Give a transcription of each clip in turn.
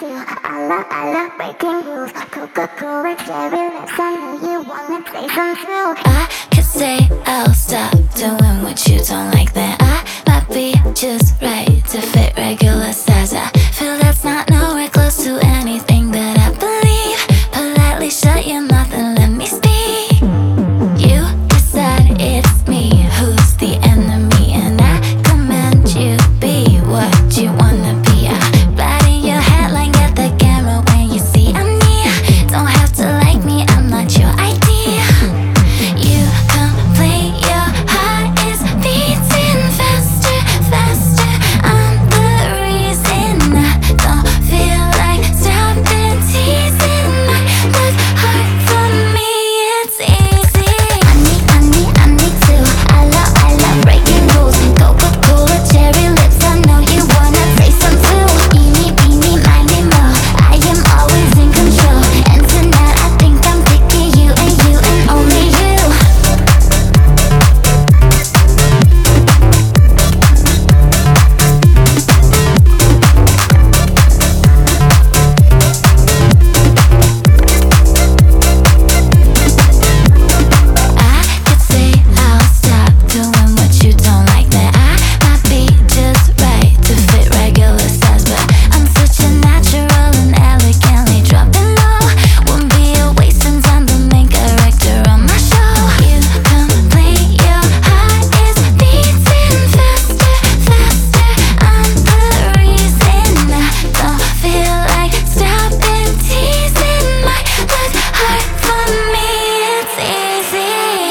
too. I love breaking rules. Coca-Cola, cherry lips. I know you wanna play some too. I could say I'll stop doing what you don't like. Then I might be just right to fit regular size. I feel that's not nowhere close to anything that I believe. Politely shut your mouth and let me speak. You decide it's me who's the enemy, and I command you be what you wanna be. I ride in your headline, get the camera when you see I'm near. Don't have to like me, I'm not your idea. You complain your heart is beating faster, faster. I'm the reason I don't feel like stopping teasing. My left heart for me, it's easy. I need to. I love breaking rules. Coca-Cola, cherry lips. I know you wanna say some too. Eeny, meeny, miny, mo. I am always in control. And tonight I think I'm picking you and only you. I could say I'll stop doing what you don't like. That I might be just right to fit regular size, but I'm such a natural and elegantly dropping low. Won't be a wasting time, the main character on my show. You complain your heart is beating faster, faster. I'm the reason I don't feel like stopping teasing. My left heart for me, it's easy.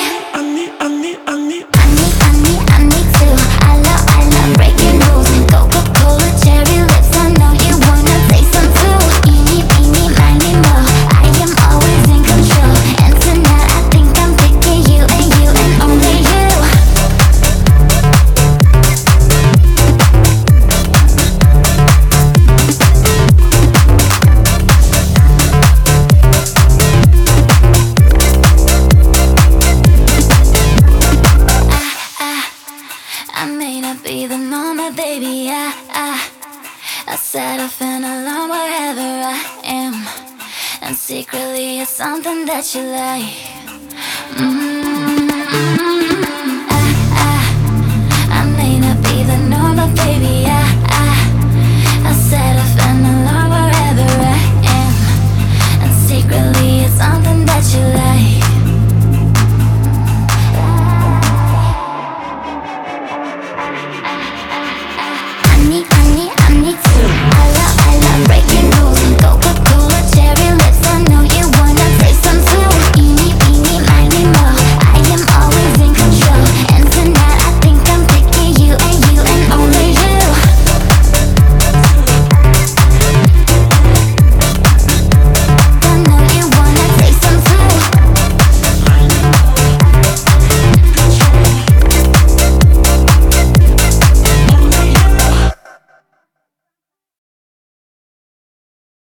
I need to. I love breaking rules. Coca-Cola, cherry lips. I know you wanna say some too. Eeny, meeny, miny, mo. I am always in control. And tonight I think I'm picking you and only you. I may not be the normal, baby. I set off an alarm wherever I am, and secretly it's something that you like. I may not be the normal, baby.